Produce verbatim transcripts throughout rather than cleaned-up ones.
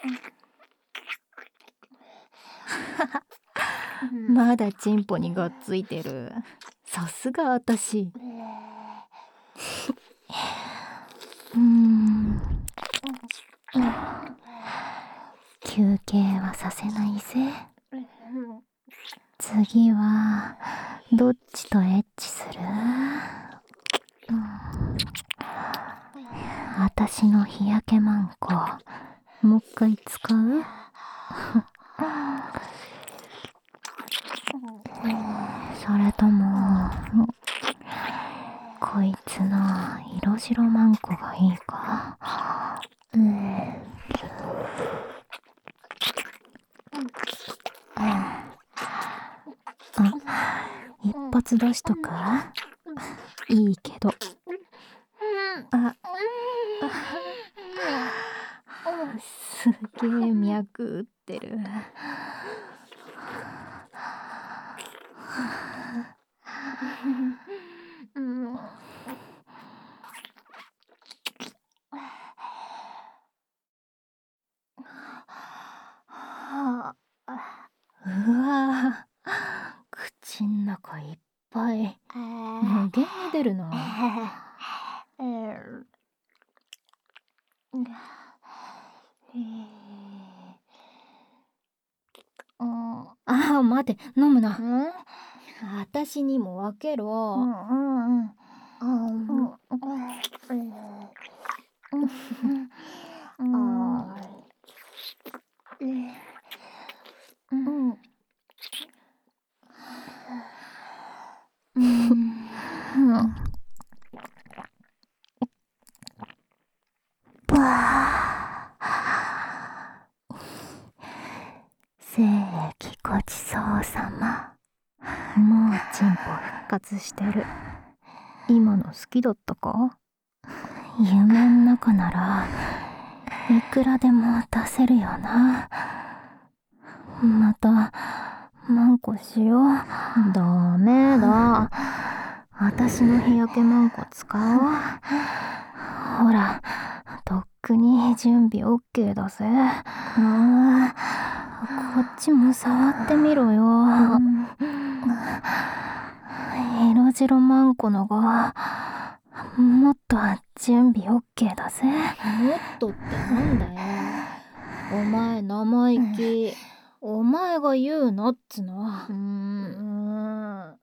まだチンポにがっついてる。さすがあたし。うーん休憩はさせないぜ。次はどっちとエッチする？あたしの日焼けマンコもう一回使う？それともこいつの色白マンコがいいか？うん、あ、一発出しとく？いいけど。あ、すげえ脈打ってる。うわぁ、口ん中いっぱい無限に出るな。ああ、待て、飲むな。あたしにも分けろ。聖域ごちそうさま。もうチンポ復活してる。今の好きだったか？夢ん中ならいくらでも出せるよな。またマンコしよう。ダメだ。あたしの日焼けマンコ使おう。ほら、とっくに準備オッケーだぜ。ああ、こっちも触ってみろよ。色白マンコのがもっと準備オッケーだぜ。もっとってなんだよ。お前生意気。お前が言うなっつな。うーん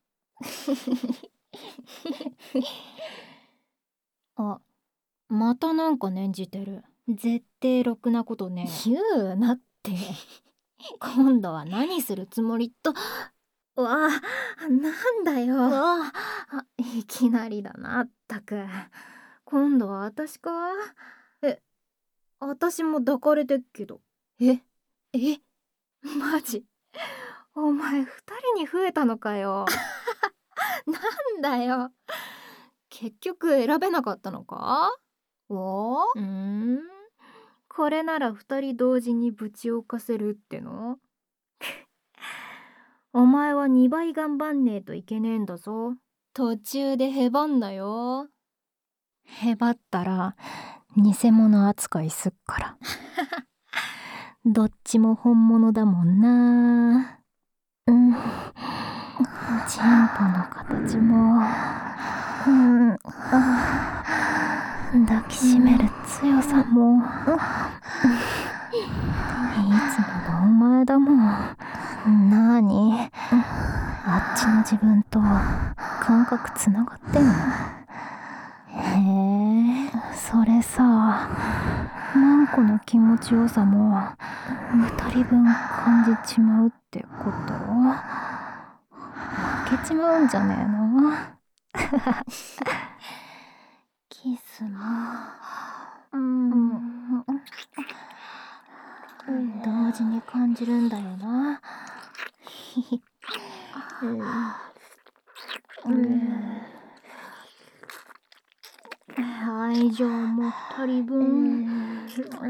あ、またなんか念じてる。絶対ろくなことね。言うなって。今度は何するつもりと。わあ、なんだよ。わあ、いきなりだな、ったく。今度は私か？え、私も抱かれてっけど。え、え、マジ？お前二人に増えたのかよ。なんだよ。結局選べなかったのか？お？うーん。これなら二人同時にぶちをかせるっての？お前はにばい頑張んねえといけねえんだぞ。途中でへばんなよ。へばったら偽物扱いすっから。どっちも本物だもんな。うん。チンポの形も、うん、抱きしめる強さも、いつものお前だもん。なーに？あっちの自分と感覚つながってんの？へえ、それさ、マンコの気持ちよさも二人分感じちまうってこと？負けちまうんじゃねえの？キスも、うん、同時に感じるんだよな。愛情も二人分。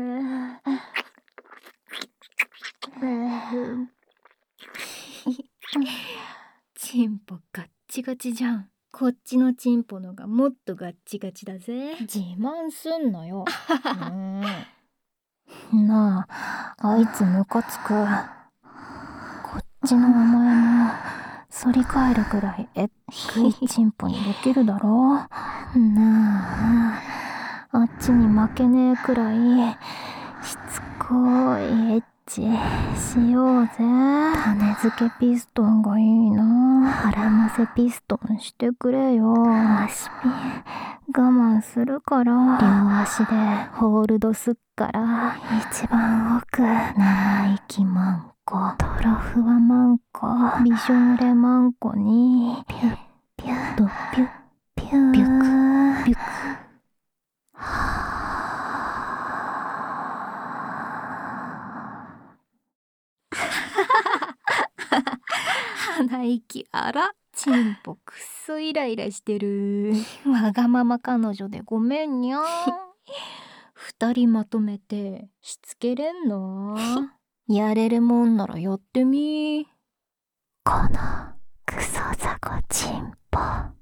チンポガッチガチじゃん。こっちのチンポのがもっとガッチガチだぜ。自慢すんのよ。うん。 なあ、あいつムカつく。こっちのお前も反り返るくらいえっくいチンポにできるだろ。なあ、あっちに負けねえくらいしつこいエッチしようぜ。種付けピストンがいいな。腹乗せピストンしてくれよ。足ピン我慢するから。両足でホールドすっから。一番奥生意気マンコ、トロフワマンコ、美少レマンコにピュッピュッとピュッピュッビュクビュク。鼻息荒っ。チンポくっそイライラしてる。わがまま彼女でごめんにゃ。二人まとめてしつけれんの？やれるもんならやってみ。このクソザコチンポ。